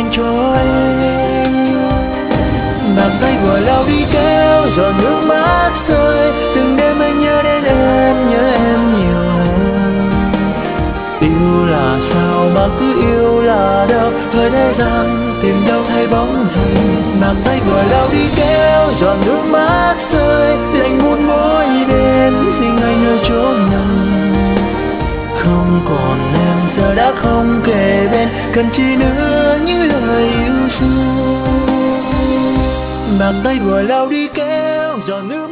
cho em. Bàn tay vừa lau đi kéo giọt nước mắt rơi, từng đêm anh nhớ đến em, nhớ em nhiều hơn. Yêu là sao mà cứ yêu là đâu, hỡi thế gian tìm đâu thấy bóng hình. Bàn tay vừa lau đi kéo giọt nước mắt rơi, lạnh buốt mỗi đêm riêng anh nơi chốn nào. Không còn em giờ đã không kề bên, cần chi nữa những lời yêu xưa. Bàn tay vừa lau đi kéo giọt nước